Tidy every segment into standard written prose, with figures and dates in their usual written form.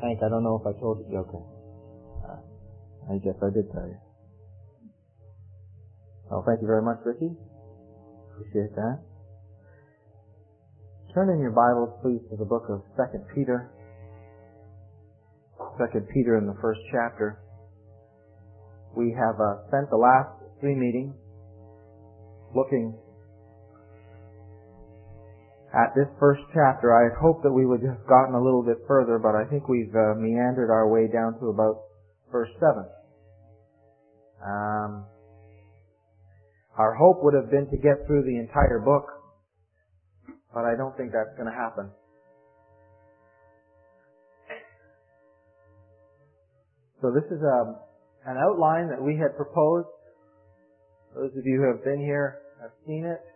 Hank, I don't know if I told you. Okay. I guess I did tell you. Oh, thank you very much, Ricky. Appreciate that. Turn in your Bibles, please, to the book of 2 Peter. 2 Peter in the first chapter. We have spent the last 3 meetings looking at this first chapter. I had hoped that we would have gotten a little bit further, but I think we've meandered our way down to about verse 7. Our hope would have been to get through the entire book, but I don't think that's going to happen. So this is an outline that we had proposed. Those of you who have been here have seen it.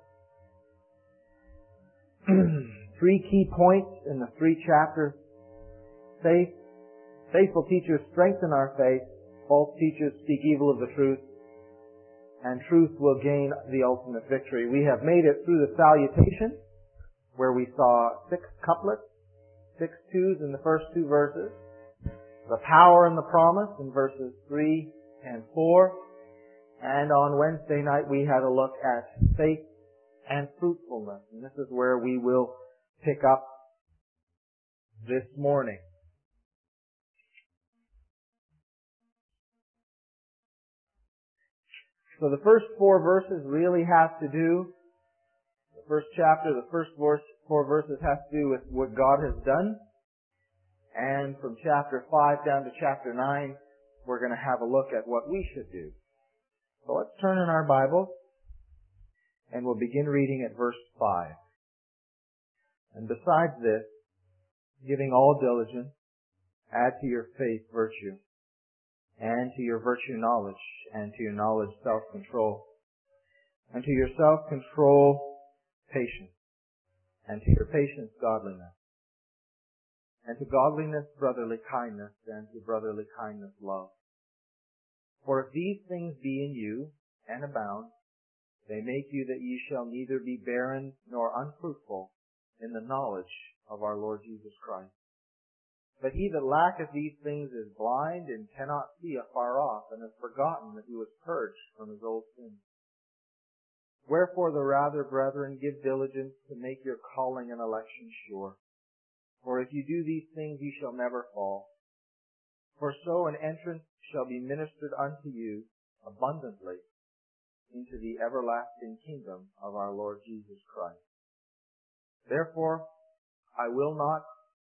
3 key points in the 3 chapters. Faith. Faithful teachers strengthen our faith. False teachers speak evil of the truth. And truth will gain the ultimate victory. We have made it through the salutation, where we saw 6 couplets, 6 twos in the first 2 verses. The power and the promise in verses 3 and 4. And on Wednesday night we had a look at faith and fruitfulness. And this is where we will pick up this morning. So the first 4 verses really have to do, the first chapter, the first 4 verses have to do with what God has done. And from chapter 5 down to chapter 9, we're going to have a look at what we should do. So let's turn in our Bibles, and we'll begin reading at verse 5. And besides this, giving all diligence, add to your faith virtue, and to your virtue knowledge, and to your knowledge self-control, and to your self-control patience, and to your patience godliness, and to godliness brotherly kindness, and to brotherly kindness love. For if these things be in you, and abound, they make you that ye shall neither be barren nor unfruitful in the knowledge of our Lord Jesus Christ. But he that lacketh these things is blind, and cannot see afar off, and has forgotten that he was purged from his old sins. Wherefore the rather, brethren, give diligence to make your calling and election sure. For if you do these things, ye shall never fall. For so an entrance shall be ministered unto you abundantly into the everlasting kingdom of our Lord Jesus Christ. Therefore I will not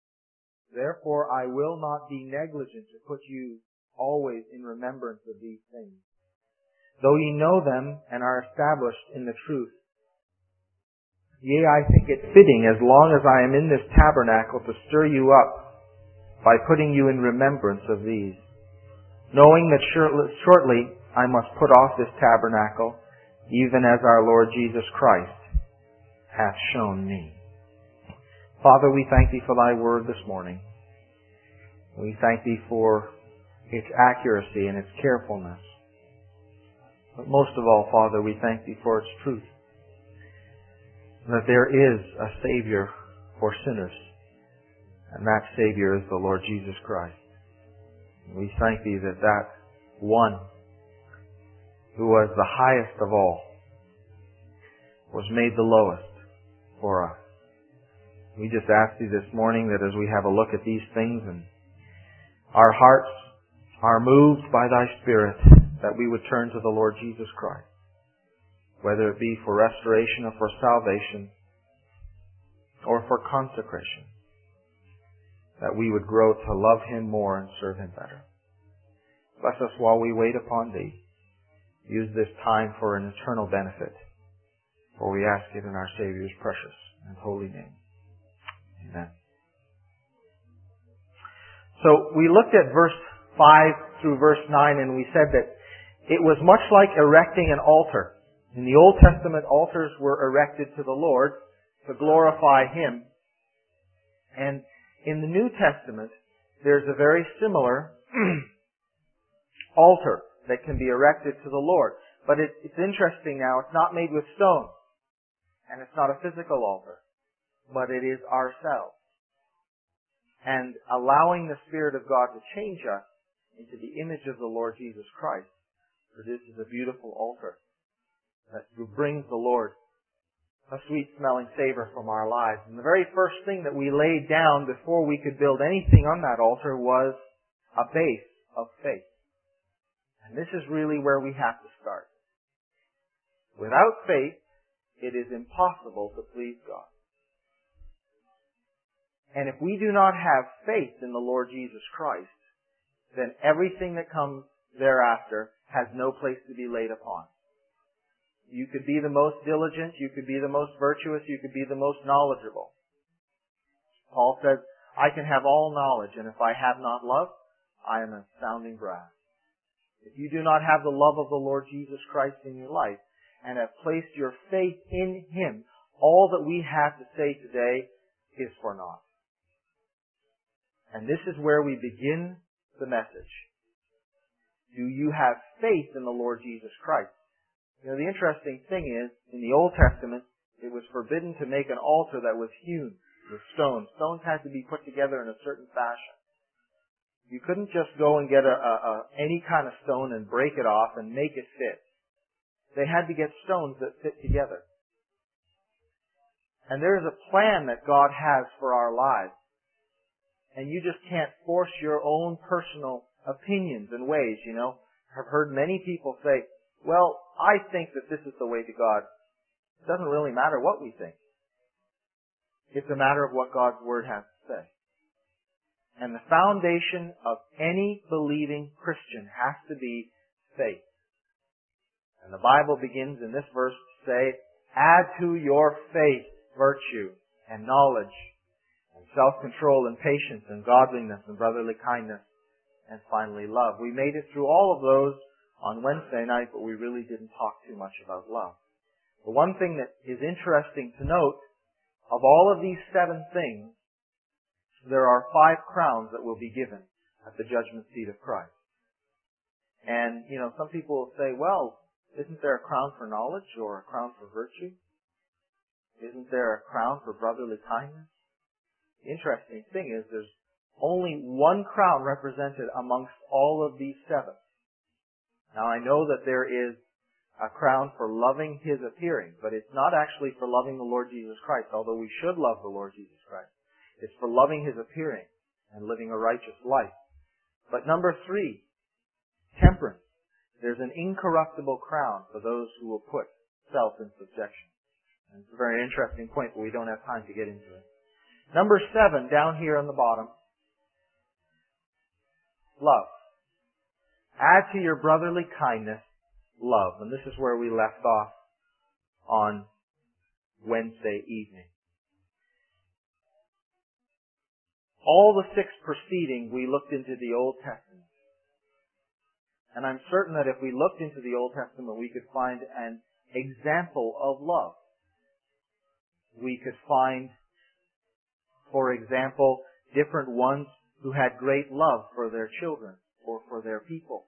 be negligent to put you always in remembrance of these things, though ye know them and are established in the truth. Yea, I think it fitting, as long as I am in this tabernacle, to stir you up by putting you in remembrance of these, knowing that shortly I must put off this tabernacle, even as our Lord Jesus Christ hath shown me. Father, we thank Thee for Thy word this morning. We thank Thee for its accuracy and its carefulness. But most of all, Father, we thank Thee for its truth, that there is a Savior for sinners, and that Savior is the Lord Jesus Christ. We thank Thee that that one who was the highest of all was made the lowest for us. We just ask Thee this morning that as we have a look at these things and our hearts are moved by Thy Spirit, that we would turn to the Lord Jesus Christ, whether it be for restoration or for salvation or for consecration, that we would grow to love Him more and serve Him better. Bless us while we wait upon Thee. Use this time for an eternal benefit, for we ask it in our Savior's precious and holy name. Amen. So we looked at verse 5 through verse 9, and we said that it was much like erecting an altar. In the Old Testament, altars were erected to the Lord to glorify Him. And in the New Testament, there's a very similar altar that can be erected to the Lord. But it's interesting now, it's not made with stone, and it's not a physical altar, but it is ourselves. and allowing the Spirit of God to change us into the image of the Lord Jesus Christ produces a beautiful altar that brings the Lord a sweet-smelling savor from our lives. And the very first thing that we laid down before we could build anything on that altar was a base of faith. And this is really where we have to start. Without faith, it is impossible to please God. And if we do not have faith in the Lord Jesus Christ, then everything that comes thereafter has no place to be laid upon. You could be the most diligent, you could be the most virtuous, you could be the most knowledgeable. Paul says, I can have all knowledge, and if I have not love, I am a sounding brass. If you do not have the love of the Lord Jesus Christ in your life, and have placed your faith in Him, all that we have to say today is for naught. And this is where we begin the message. Do you have faith in the Lord Jesus Christ? You know, the interesting thing is, in the Old Testament, it was forbidden to make an altar that was hewn with stones. Stones had to be put together in a certain fashion. You couldn't just go and get any kind of stone and break it off and make it fit. They had to get stones that fit together. And there is a plan that God has for our lives. And you just can't force your own personal opinions and ways, you know. I've heard many people say, well, I think that this is the way to God. It doesn't really matter what we think. It's a matter of what God's Word has to say. And the foundation of any believing Christian has to be faith. And the Bible begins in this verse to say, add to your faith virtue and knowledge and self-control and patience and godliness and brotherly kindness and finally love. We made it through all of those on Wednesday night, but we really didn't talk too much about love. The one thing that is interesting to note, of all of these 7 things, there are 5 crowns that will be given at the judgment seat of Christ. And, you know, some people will say, well, isn't there a crown for knowledge or a crown for virtue? Isn't there a crown for brotherly kindness? The interesting thing is there's only one crown represented amongst all of these 7. Now I know that there is a crown for loving His appearing, but it's not actually for loving the Lord Jesus Christ, although we should love the Lord Jesus Christ. It's for loving His appearing and living a righteous life. But number 3, temperance. There's an incorruptible crown for those who will put self in subjection. And it's a very interesting point, but we don't have time to get into it. Number 7, down here on the bottom, love. Add to your brotherly kindness love. And this is where we left off on Wednesday evening. All the 6 preceding, we looked into the Old Testament. And I'm certain that if we looked into the Old Testament, we could find an example of love. We could find, for example, different ones who had great love for their children or for their people.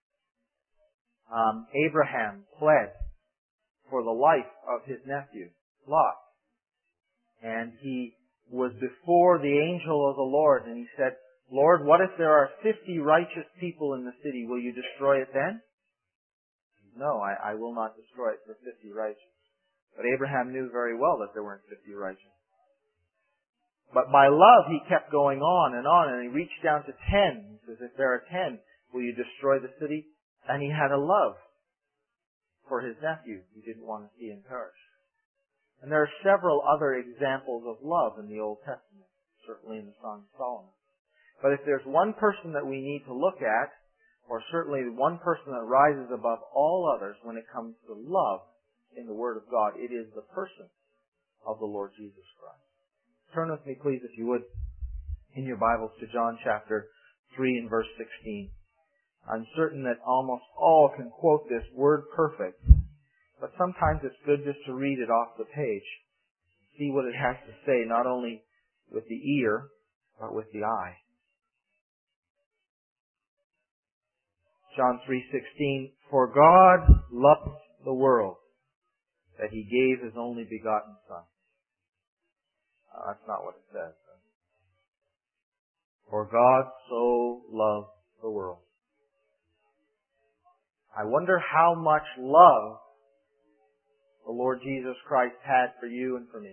Abraham pled for the life of his nephew, Lot. And he was before the angel of the Lord, and he said, Lord, what if there are 50 righteous people in the city? Will you destroy it then? No, I will not destroy it for 50 righteous. But Abraham knew very well that there weren't 50 righteous. But by love, he kept going on, and he reached down to 10. He says, if there are 10, will you destroy the city? And he had a love for his nephew. He didn't want to see him perish. And there are several other examples of love in the Old Testament, certainly in the Song of Solomon. But if there's one person that we need to look at, or certainly one person that rises above all others when it comes to love in the Word of God, it is the person of the Lord Jesus Christ. Turn with me, please, if you would, in your Bibles to John chapter 3 and verse 16. I'm certain that almost all can quote this word perfect, but sometimes it's good just to read it off the page, see what it has to say, not only with the ear, but with the eye. John 3:16, for God loved the world, that He gave His only begotten Son. That's not what it says. For God so loved the world. I wonder how much love the Lord Jesus Christ had for you and for me.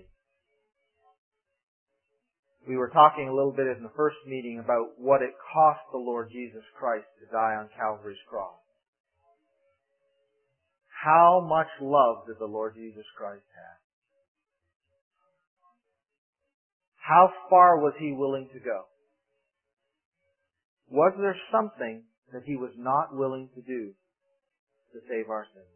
We were talking a little bit in the first meeting about what it cost the Lord Jesus Christ to die on Calvary's cross. How much love did the Lord Jesus Christ have? How far was He willing to go? Was there something that He was not willing to do to save our sins?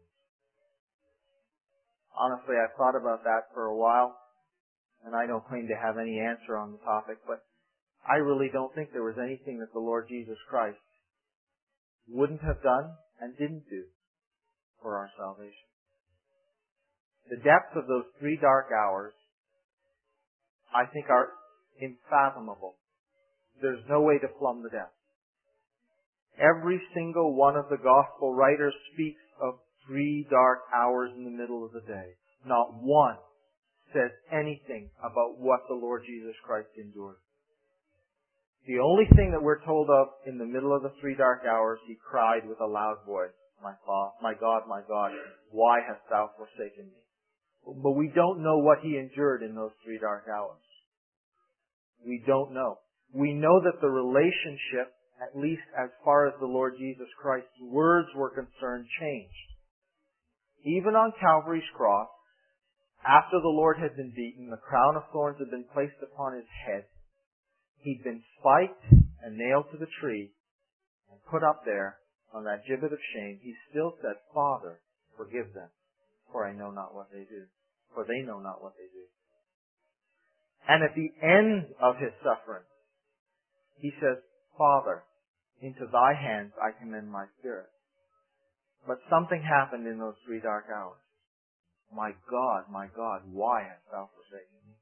Honestly, I've thought about that for a while, and I don't claim to have any answer on the topic, but I really don't think there was anything that the Lord Jesus Christ wouldn't have done and didn't do for our salvation. The depths of those 3 dark hours, I think, are unfathomable. There's no way to plumb the depths. Every single one of the gospel writers speaks of 3 dark hours in the middle of the day. Not one says anything about what the Lord Jesus Christ endured. The only thing that we're told of in the middle of the 3 dark hours, He cried with a loud voice, my God, why hast thou forsaken me? But we don't know what He endured in those 3 dark hours. We don't know. We know that the relationship, at least as far as the Lord Jesus Christ's words were concerned, changed. Even on Calvary's cross, after the Lord had been beaten, the crown of thorns had been placed upon His head, He'd been spiked and nailed to the tree and put up there on that gibbet of shame. He still said, Father, forgive them, for I know not what they do. For they know not what they do. And at the end of His suffering, He says, Father, into Thy hands I commend my spirit. But something happened in those 3 dark hours. My God, why hast thou forsaken me?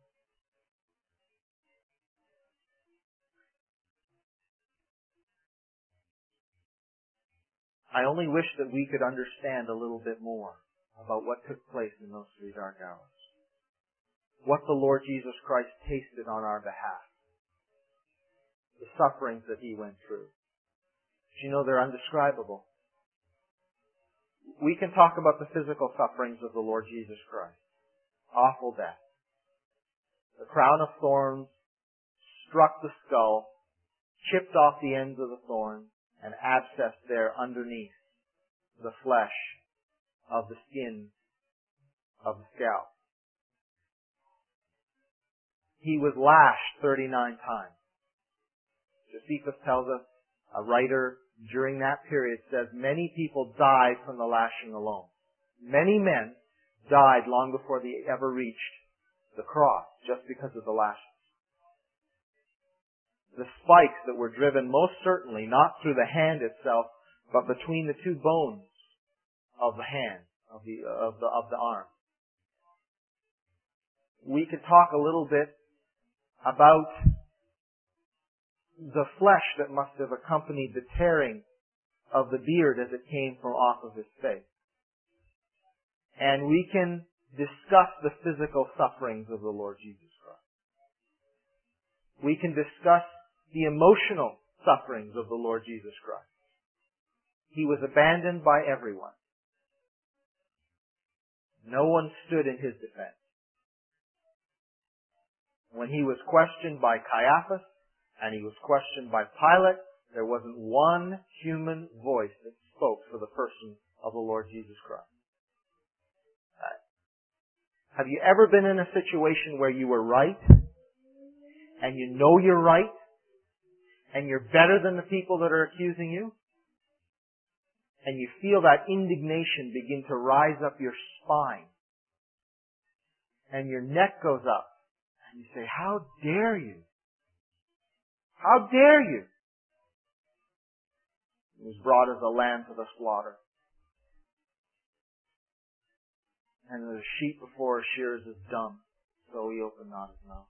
I only wish that we could understand a little bit more about what took place in those 3 dark hours. What the Lord Jesus Christ tasted on our behalf. The sufferings that He went through. But you know, they're undescribable. We can talk about the physical sufferings of the Lord Jesus Christ. Awful death. The crown of thorns struck the skull, chipped off the ends of the thorns, and abscessed there underneath the flesh of the skin of the scalp. He was lashed 39 times. Josephus tells us, a writer during that period says, many people died from the lashing alone. Many men died long before they ever reached the cross, just because of the lashes. The spikes that were driven most certainly not through the hand itself, but between the 2 bones of the hand, of the arm. We could talk a little bit about the flesh that must have accompanied the tearing of the beard as it came from off of His face. And we can discuss the physical sufferings of the Lord Jesus Christ. We can discuss the emotional sufferings of the Lord Jesus Christ. He was abandoned by everyone. No one stood in His defense. When He was questioned by Caiaphas, and He was questioned by Pilate, there wasn't one human voice that spoke for the person of the Lord Jesus Christ. Have you ever been in a situation where you were right, and you know you're right, and you're better than the people that are accusing you? And you feel that indignation begin to rise up your spine, and your neck goes up, and you say, how dare you? How dare you? He was brought as a lamb to the slaughter. And as a sheep before her shears is dumb, so He opened not His mouth.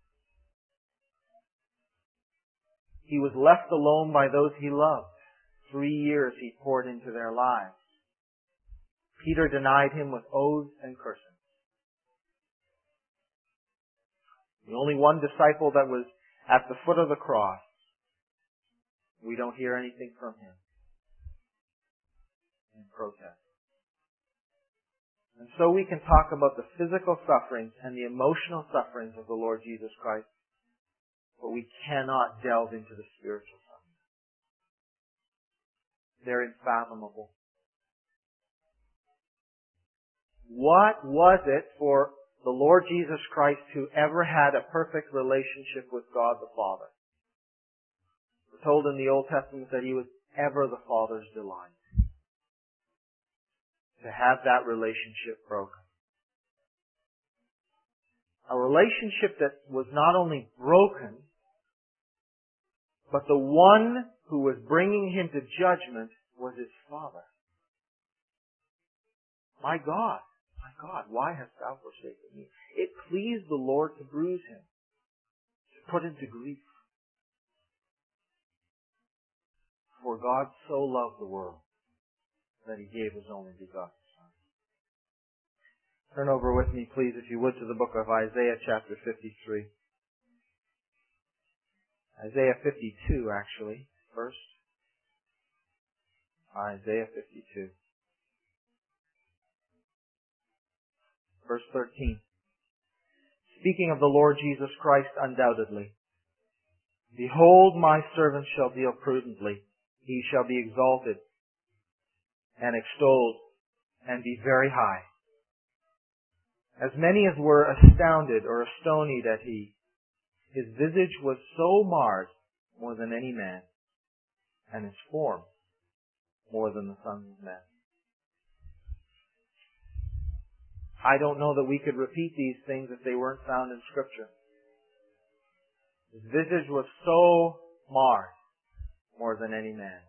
He was left alone by those He loved. 3 years He poured into their lives. Peter denied Him with oaths and cursings. The only one disciple that was at the foot of the cross, we don't hear anything from Him in protest. And so we can talk about the physical sufferings and the emotional sufferings of the Lord Jesus Christ, but we cannot delve into the spiritual sufferings. They're unfathomable. What was it for the Lord Jesus Christ who ever had a perfect relationship with God the Father? We're told in the Old Testament that He was ever the Father's delight. To have that relationship broken. A relationship that was not only broken, but the one who was bringing Him to judgment was His Father. My God, why hast Thou forsaken me? It pleased the Lord to bruise Him, to put Him to grief. For God so loved the world that He gave His only begotten Son. Turn over with me, please, if you would, to the book of Isaiah chapter 53. Isaiah 52, actually, first. Isaiah 52. Verse 13. Speaking of the Lord Jesus Christ undoubtedly. Behold, my servant shall deal prudently. He shall be exalted and extolled and be very high. As many as were astounded or astonied at his visage was so marred more than any man, and his form more than the sons of men. I don't know that we could repeat these things if they weren't found in Scripture. His visage was so marred more than any man.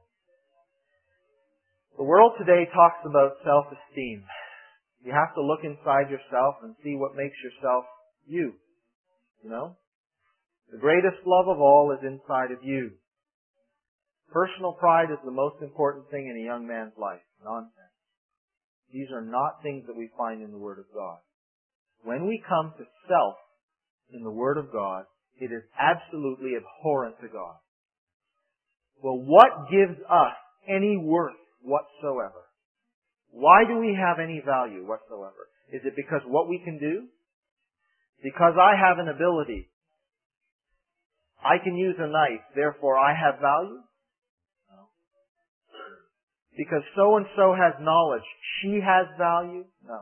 The world today talks about self-esteem. You have to look inside yourself and see what makes yourself you. You know? The greatest love of all is inside of you. Personal pride is the most important thing in a young man's life. Nonsense. These are not things that we find in the Word of God. When we come to self in the Word of God, it is absolutely abhorrent to God. Well, what gives us any worth whatsoever? Why do we have any value whatsoever? Is it because what we can do? Because I have an ability. I can use a knife, therefore I have value? No. Because so-and-so has knowledge, she has value? No.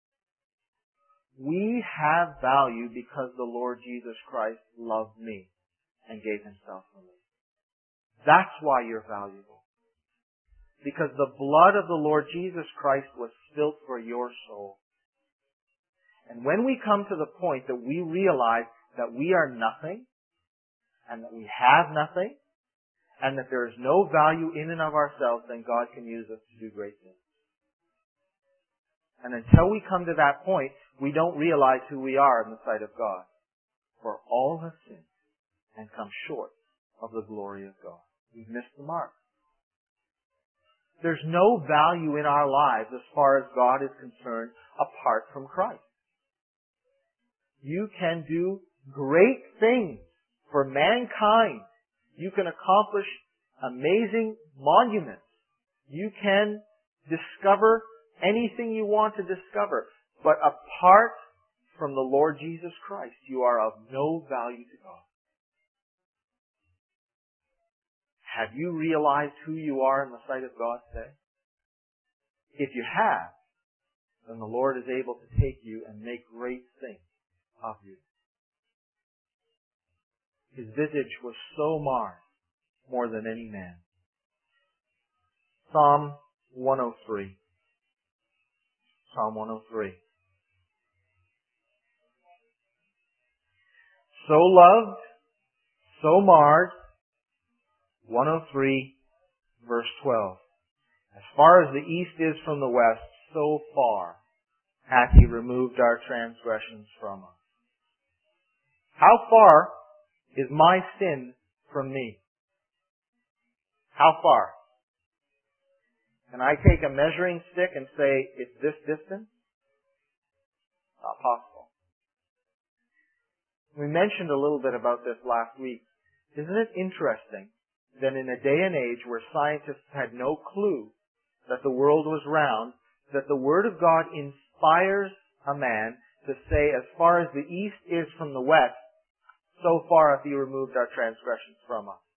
We have value because the Lord Jesus Christ loved me and gave Himself for me. That's why you're valuable. Because the blood of the Lord Jesus Christ was spilt for your soul. And when we come to the point that we realize that we are nothing, and that we have nothing, and that there is no value in and of ourselves, then God can use us to do great things. And until we come to that point, we don't realize who we are in the sight of God. For all have sinned and come short of the glory of God. We've missed the mark. There's no value in our lives as far as God is concerned apart from Christ. You can do great things for mankind. You can accomplish amazing monuments. You can discover anything you want to discover. But apart from the Lord Jesus Christ, you are of no value to God. Have you realized who you are in the sight of God today? If you have, then the Lord is able to take you and make great things of you. His visage was so marred more than any man. Psalm 103. Psalm 103. So loved, so marred. 103, verse 12. As far as the east is from the west, so far hath He removed our transgressions from us. How far is my sin from me? How far? Can I take a measuring stick and say, it's this distance? Not possible. We mentioned a little bit about this last week. Isn't it interesting that in a day and age where scientists had no clue that the world was round, that the Word of God inspires a man to say, as far as the east is from the west, so far hath He removed our transgressions from us.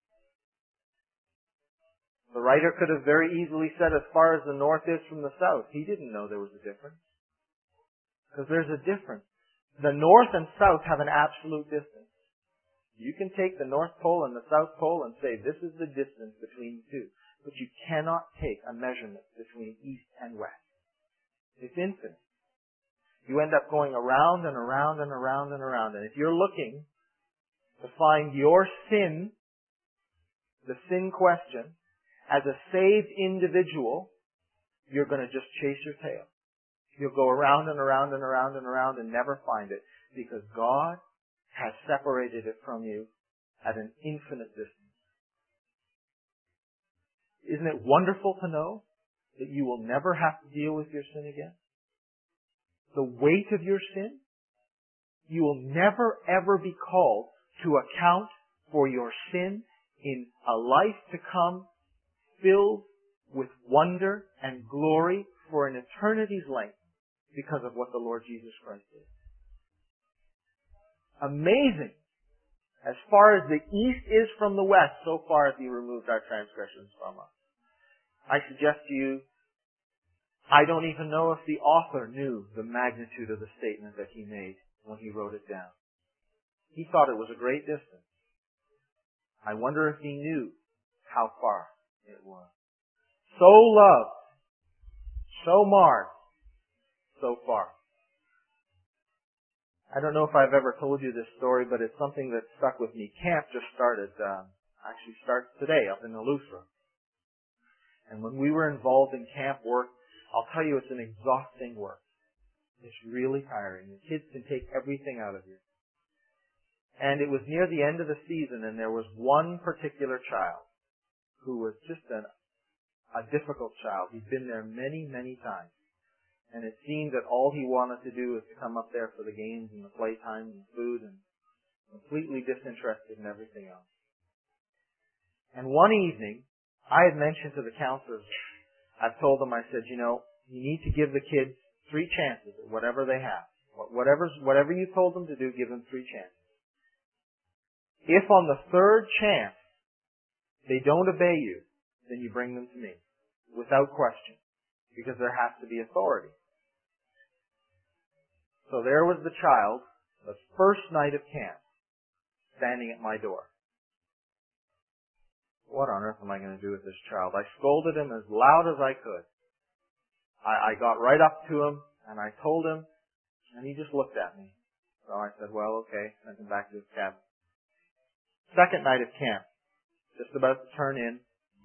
The writer could have very easily said, as far as the north is from the south. He didn't know there was a difference. Because there's a difference. The north and south have an absolute distance. You can take the North Pole and the South Pole and say, this is the distance between the two. But you cannot take a measurement between east and west. It's infinite. You end up going around and around and around and around. And if you're looking to find your sin, the sin question, as a saved individual, you're going to just chase your tail. You'll go around and around and around and around and never find it, because God has separated it from you at an infinite distance. Isn't it wonderful to know that you will never have to deal with your sin again? The weight of your sin, you will never ever be called to account for your sin in a life to come filled with wonder and glory for an eternity's length because of what the Lord Jesus Christ did. Amazing. As far as the east is from the west, so far as He removed our transgressions from us. I suggest to you, I don't even know if the author knew the magnitude of the statement that he made when he wrote it down. He thought it was a great distance. I wonder if he knew how far it was. So loved, so marred, so far. I don't know if I've ever told you this story, but it's something that stuck with me. Camp just started, actually starts today up in Eleuthera. And when we were involved in camp work, I'll tell you, it's an exhausting work. It's really tiring. The kids can take everything out of you. And it was near the end of the season, and there was one particular child who was just a difficult child. He'd been there many, many times. And it seemed that all he wanted to do was to come up there for the games and the playtime and food, and completely disinterested in everything else. And one evening, I had mentioned to the counselors, I've told them, I said, you need to give the kids 3 chances at whatever they have. Whatever you told them to do, give them 3 chances. If on the 3rd chance they don't obey you, then you bring them to me, without question, because there has to be authority. So there was the child, the first night of camp, standing at my door. What on earth am I going to do with this child? I scolded him as loud as I could. I got right up to him, and I told him, and he just looked at me. So I said, well, okay, sent him back to his cabin. Second night of camp, just about to turn in,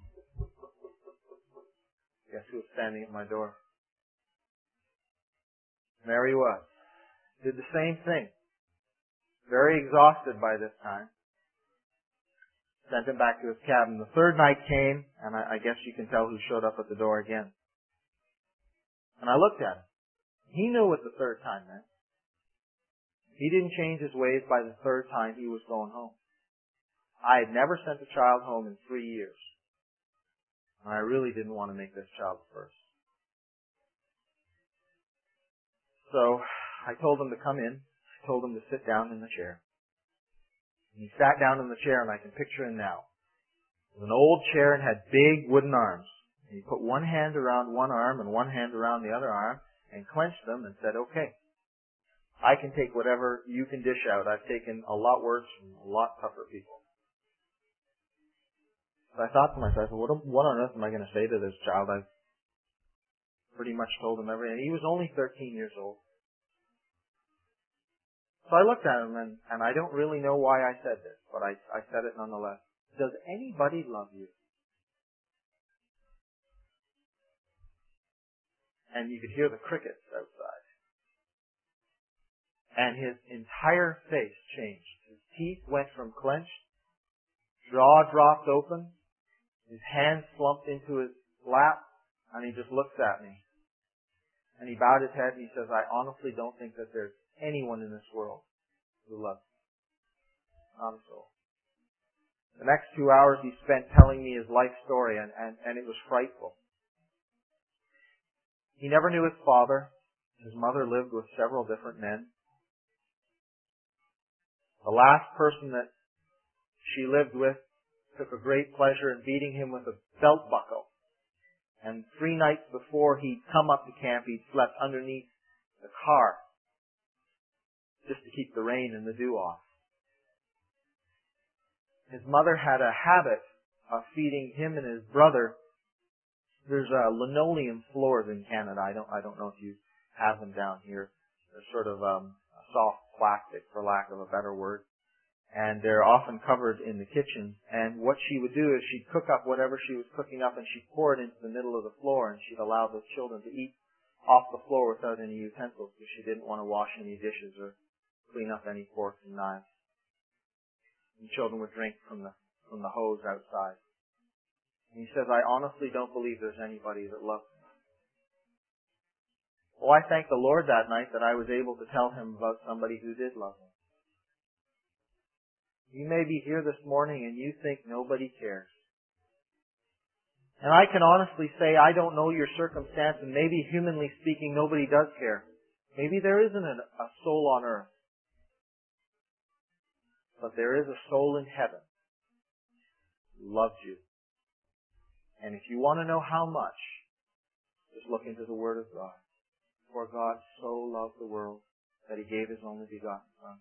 guess who was standing at my door? There he was. Did the same thing. Very exhausted by this time. Sent him back to his cabin. The 3rd night came, and I guess you can tell who showed up at the door again. And I looked at him. He knew what the 3rd time meant. He didn't change his ways by the 3rd time he was going home. I had never sent a child home in 3 years. And I really didn't want to make this child first. So I told him to come in. I told him to sit down in the chair. And he sat down in the chair, and I can picture him now. It was an old chair and had big wooden arms. And he put one hand around one arm and one hand around the other arm and clenched them and said, okay, I can take whatever you can dish out. I've taken a lot worse from a lot tougher people. So I thought to myself, what on earth am I going to say to this child? I've pretty much told him everything. He was only 13 years old. So I looked at him, and I don't really know why I said this, but I said it nonetheless. Does anybody love you? And you could hear the crickets outside. And his entire face changed. His teeth went from clenched, jaw dropped open, his hands slumped into his lap, and he just looks at me. And he bowed his head and he says, I honestly don't think that there's anyone in this world who loves me. Not a soul. The next 2 hours he spent telling me his life story, and it was frightful. He never knew his father. His mother lived with several different men. The last person that she lived with took a great pleasure in beating him with a belt buckle. And 3 nights before he'd come up to camp, he'd slept underneath the car just to keep the rain and the dew off. His mother had a habit of feeding him and his brother. There's linoleum floors in Canada. I don't know if you have them down here. They're sort of a soft plastic, for lack of a better word. And they're often covered in the kitchen. And what she would do is she'd cook up whatever she was cooking up and she'd pour it into the middle of the floor, and she'd allow the children to eat off the floor without any utensils because she didn't want to wash any dishes or clean up any forks and knives. And children would drink from the hose outside. And he says, I honestly don't believe there's anybody that loves me. Well, I thank the Lord that night that I was able to tell him about somebody who did love him. You may be here this morning and you think nobody cares. And I can honestly say I don't know your circumstance, and maybe humanly speaking nobody does care. Maybe there isn't a soul on earth. But there is a soul in heaven who loves you. And if you want to know how much, just look into the Word of God. For God so loved the world that He gave His only begotten Son.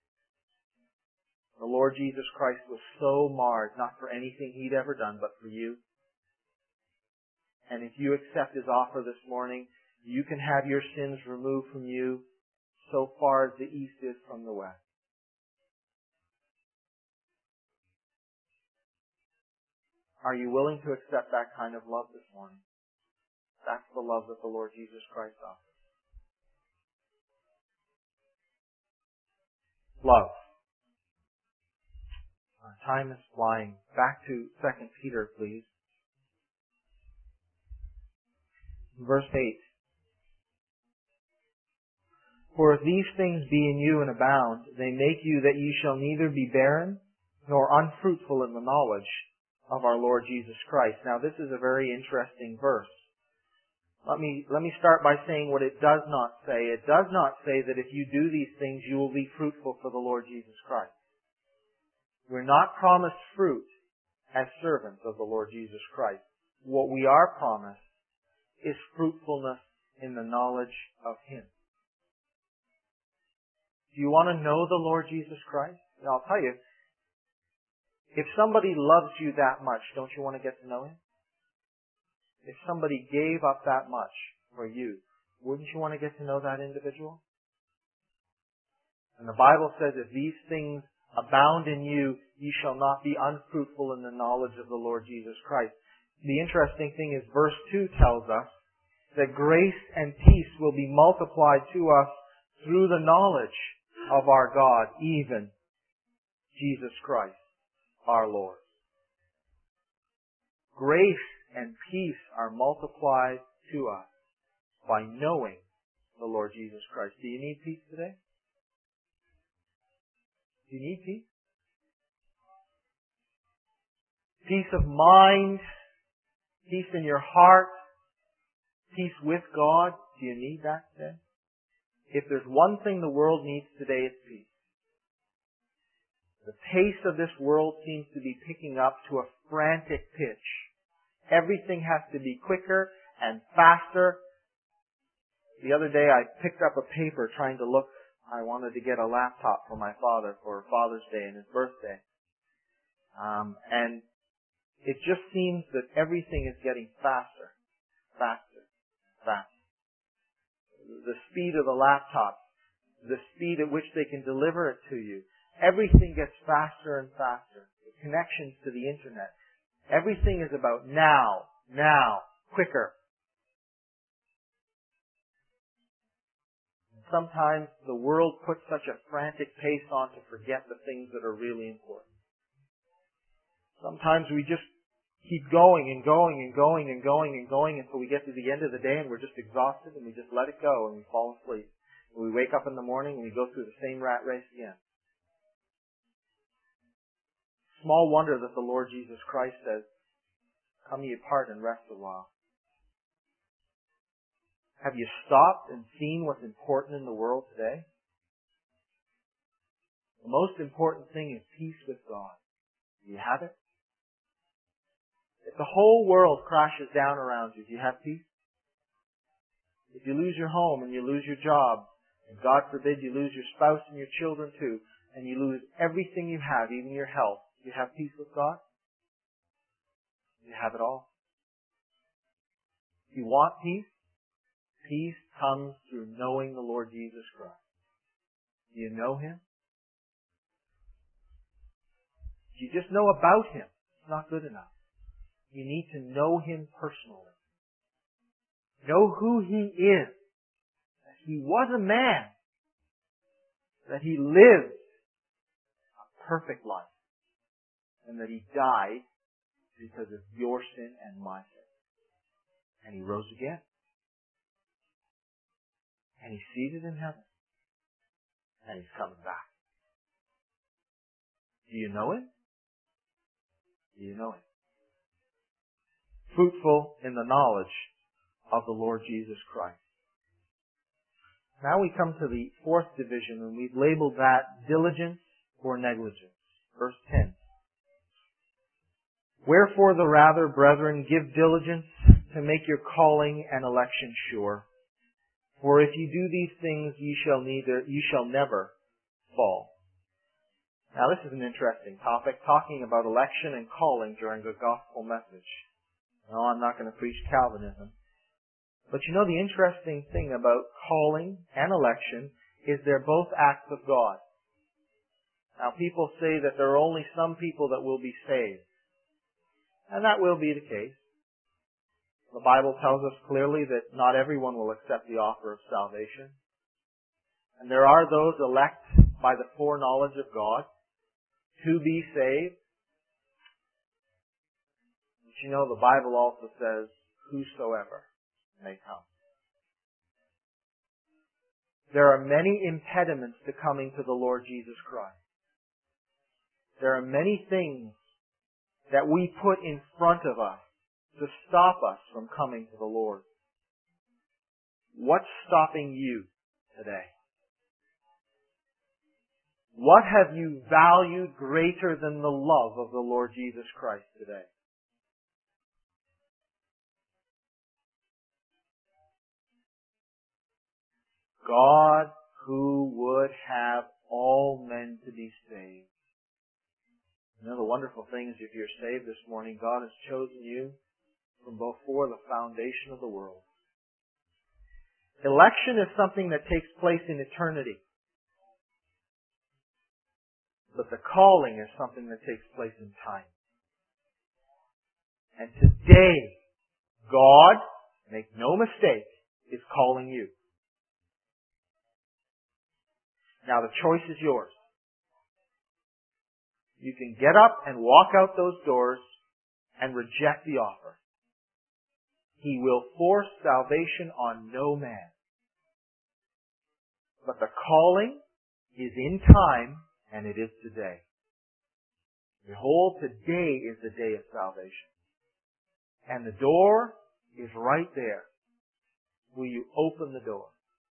The Lord Jesus Christ was so marred, not for anything He'd ever done, but for you. And if you accept His offer this morning, you can have your sins removed from you so far as the east is from the west. Are you willing to accept that kind of love this morning? That's the love that the Lord Jesus Christ offers. Love. Our time is flying. Back to 2 Peter, please. Verse 8. For if these things be in you and abound, they make you that ye shall neither be barren nor unfruitful in the knowledge of our Lord Jesus Christ. Now this is a very interesting verse. Let me start by saying what it does not say. It does not say that if you do these things, you will be fruitful for the Lord Jesus Christ. We're not promised fruit as servants of the Lord Jesus Christ. What we are promised is fruitfulness in the knowledge of Him. Do you want to know the Lord Jesus Christ? And I'll tell you, if somebody loves you that much, don't you want to get to know Him? If somebody gave up that much for you, wouldn't you want to get to know that individual? And the Bible says, if these things abound in you, ye shall not be unfruitful in the knowledge of the Lord Jesus Christ. The interesting thing is verse 2 tells us that grace and peace will be multiplied to us through the knowledge of our God, even Jesus Christ, our Lord. Grace and peace are multiplied to us by knowing the Lord Jesus Christ. Do you need peace today? Do you need peace? Peace of mind, peace in your heart, peace with God. Do you need that today? If there's one thing the world needs today, it's peace. The pace of this world seems to be picking up to a frantic pitch. Everything has to be quicker and faster. The other day I picked up a paper trying to look. I wanted to get a laptop for my father for Father's Day and his birthday. And it just seems that everything is getting faster, faster, faster. The speed of the laptop, the speed at which they can deliver it to you. Everything gets faster and faster. The connections to the internet. Everything is about now, quicker. Sometimes the world puts such a frantic pace on to forget the things that are really important. Sometimes we just keep going and going and going and going and going until we get to the end of the day and we're just exhausted and we just let it go and we fall asleep. And we wake up in the morning and we go through the same rat race again. Small wonder that the Lord Jesus Christ says, "Come ye apart and rest a while." Have you stopped and seen what's important in the world today? The most important thing is peace with God. Do you have it? If the whole world crashes down around you, do you have peace? If you lose your home and you lose your job, and God forbid you lose your spouse and your children too, and you lose everything you have, even your health, do you have peace with God? Do you have it all? If you want peace, peace comes through knowing the Lord Jesus Christ. Do you know Him? If you just know about Him, it's not good enough. You need to know Him personally. Know who He is. That He was a man. That He lived a perfect life. And that He died because of your sin and my sin. And He rose again. And He's seated in heaven. And He's coming back. Do you know Him? Do you know Him? Fruitful in the knowledge of the Lord Jesus Christ. Now we come to the fourth division, and we've labeled that diligence or negligence. Verse 10. Wherefore the rather, brethren, give diligence to make your calling and election sure. For if you do these things, ye shall never fall. Now this is an interesting topic, talking about election and calling during the gospel message. No, I'm not going to preach Calvinism. But you know, the interesting thing about calling and election is they're both acts of God. Now people say that there are only some people that will be saved. And that will be the case. The Bible tells us clearly that not everyone will accept the offer of salvation. And there are those elect by the foreknowledge of God to be saved. But you know, the Bible also says, whosoever may come. There are many impediments to coming to the Lord Jesus Christ. There are many things that we put in front of us to stop us from coming to the Lord. What's stopping you today? What have you valued greater than the love of the Lord Jesus Christ today? God, who would have all men to be saved. You know, the wonderful thing is, if you're saved this morning, God has chosen you from before the foundation of the world. Election is something that takes place in eternity. But the calling is something that takes place in time. And today, God, make no mistake, is calling you. Now the choice is yours. You can get up and walk out those doors and reject the offer. He will force salvation on no man. But the calling is in time, and it is today. Behold, today is the day of salvation. And the door is right there. Will you open the door?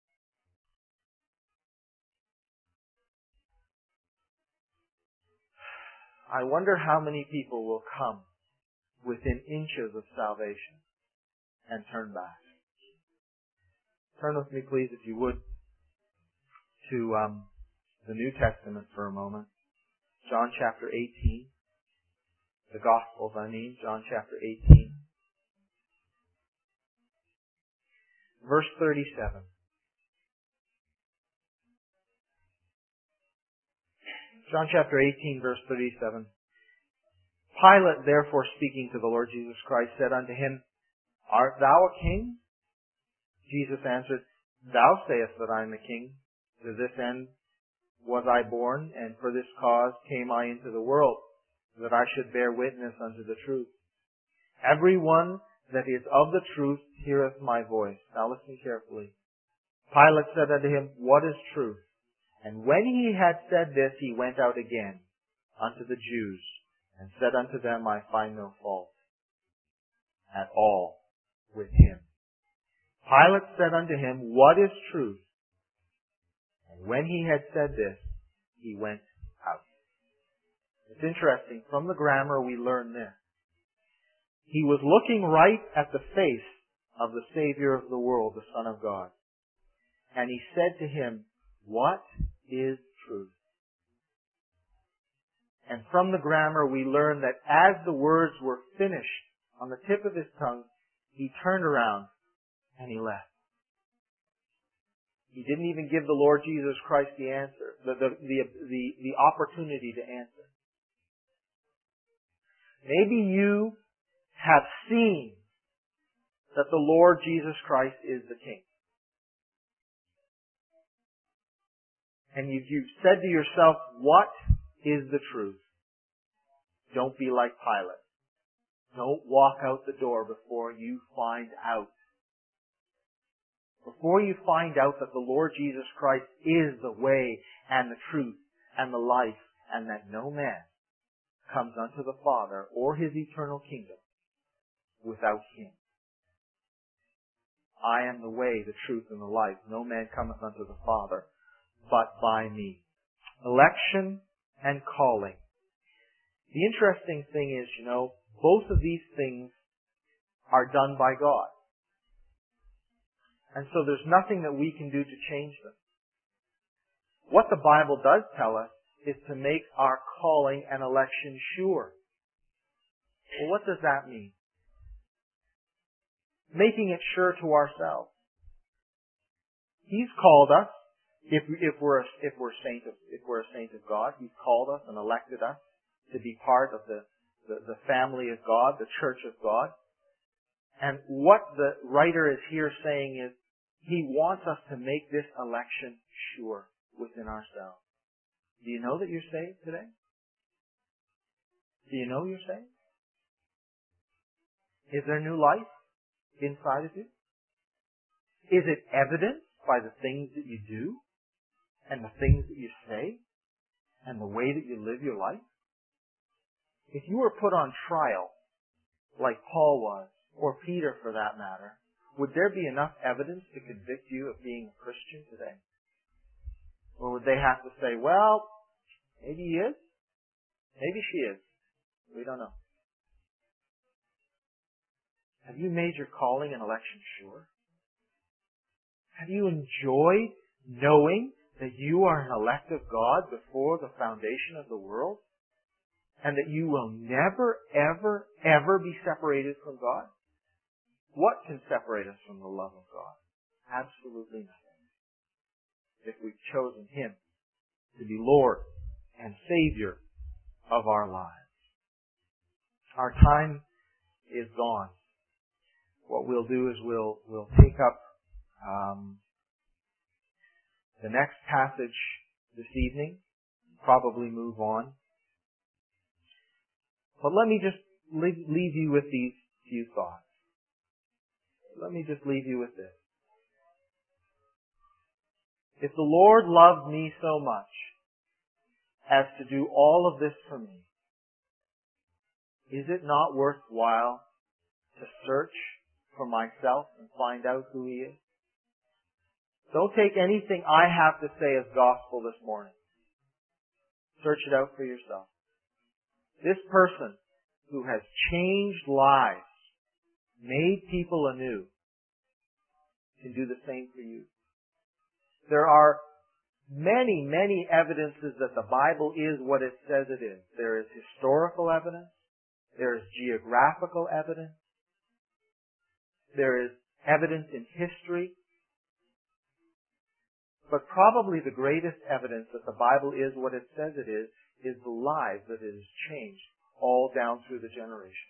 I wonder how many people will come within inches of salvation and turn back. Turn with me, please, if you would, to the New Testament for a moment. John chapter 18. The Gospels, John chapter 18. Verse 37. John chapter 18, verse 37. Pilate, therefore, speaking to the Lord Jesus Christ, said unto him, Art thou a king? Jesus answered, Thou sayest that I am a king. To this end was I born, and for this cause came I into the world, that I should bear witness unto the truth. Every one that is of the truth heareth my voice. Now listen carefully. Pilate said unto him, What is truth? And when he had said this, he went out again unto the Jews, and said unto them, I find no fault at all with him. Pilate said unto him, What is truth? And when he had said this, he went out. It's interesting. From the grammar we learn this. He was looking right at the face of the Savior of the world, the Son of God. And he said to him, What is truth? And from the grammar we learn that as the words were finished on the tip of his tongue, he turned around and he left. He didn't even give the Lord Jesus Christ the answer, the opportunity to answer. Maybe you have seen that the Lord Jesus Christ is the King. And you've said to yourself, what is the truth? Don't be like Pilate. Don't walk out the door before you find out. Before you find out that the Lord Jesus Christ is the way and the truth and the life, and that no man comes unto the Father or His eternal kingdom without Him. I am the way, the truth, and the life. No man cometh unto the Father but by me. Election and calling. The interesting thing is, both of these things are done by God. And so there's nothing that we can do to change them. What the Bible does tell us is to make our calling and election sure. Well, what does that mean? Making it sure to ourselves. He's called us, if we're a saint of God, He's called us and elected us to be part of the family of God, the church of God. And what the writer is here saying is, he wants us to make this election sure within ourselves. Do you know that you're saved today? Do you know you're saved? Is there new life inside of you? Is it evidenced by the things that you do and the things that you say and the way that you live your life? If you were put on trial like Paul was, or Peter for that matter, would there be enough evidence to convict you of being a Christian today? Or would they have to say, well, maybe he is, maybe she is. We don't know. Have you made your calling and election sure? Have you enjoyed knowing that you are an elect of God before the foundation of the world? And that you will never, ever, ever be separated from God? What can separate us from the love of God? Absolutely nothing. If we've chosen Him to be Lord and Savior of our lives. Our time is gone. What we'll do is we'll take up the next passage this evening, probably move on. But let me just leave you with these few thoughts. Let me just leave you with this. If the Lord loved me so much as to do all of this for me, is it not worthwhile to search for myself and find out who He is? Don't take anything I have to say as gospel this morning. Search it out for yourself. This person who has changed lives, made people anew, can do the same for you. There are many, many evidences that the Bible is what it says it is. There is historical evidence. There is geographical evidence. There is evidence in history. But probably the greatest evidence that the Bible is what it says it is the lives that it has changed all down through the generations.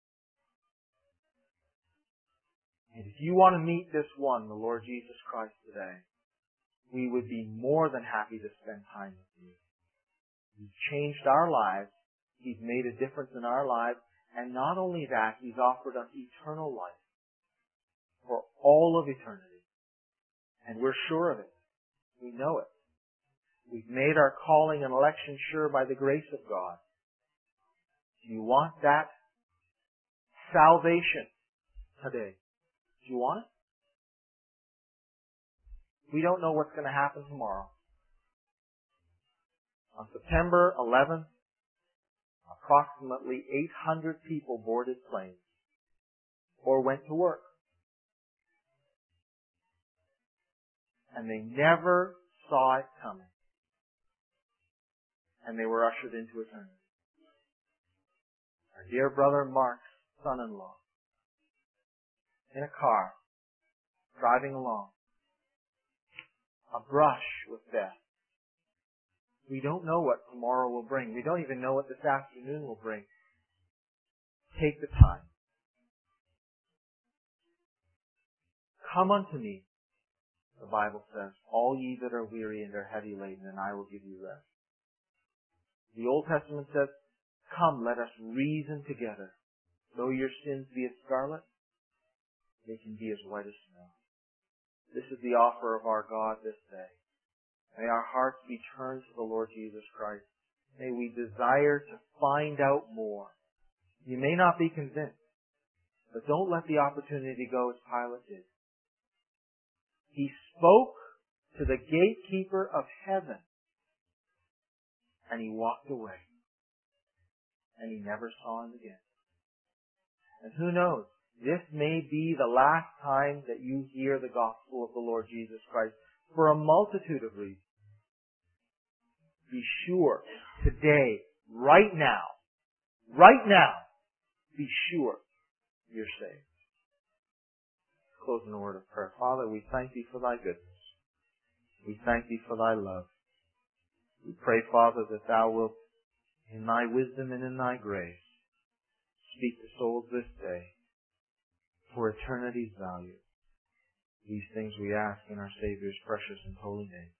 And if you want to meet this one, the Lord Jesus Christ, today, we would be more than happy to spend time with you. He's changed our lives. He's made a difference in our lives. And not only that, He's offered us eternal life for all of eternity. And we're sure of it. We know it. We've made our calling and election sure by the grace of God. Do you want that salvation today? Do you want it? We don't know what's going to happen tomorrow. On September 11th, approximately 800 people boarded planes or went to work. And they never saw it coming. And they were ushered into eternity. Our dear brother Mark's son-in-law, in a car, driving along, a brush with death. We don't know what tomorrow will bring. We don't even know what this afternoon will bring. Take the time. Come unto me, the Bible says, all ye that are weary and are heavy laden, and I will give you rest. The Old Testament says, come, let us reason together. Though your sins be as scarlet, they can be as white as snow. This is the offer of our God this day. May our hearts be turned to the Lord Jesus Christ. May we desire to find out more. You may not be convinced, but don't let the opportunity go as Pilate did. He spoke to the gatekeeper of heaven, and he walked away. And he never saw him again. And who knows, this may be the last time that you hear the gospel of the Lord Jesus Christ for a multitude of reasons. Be sure today, right now, be sure you're saved. Close in a word of prayer. Father, we thank Thee for Thy goodness. We thank Thee for Thy love. We pray, Father, that Thou wilt, in Thy wisdom and in Thy grace, speak to souls this day for eternity's value. These things we ask in our Savior's precious and holy name.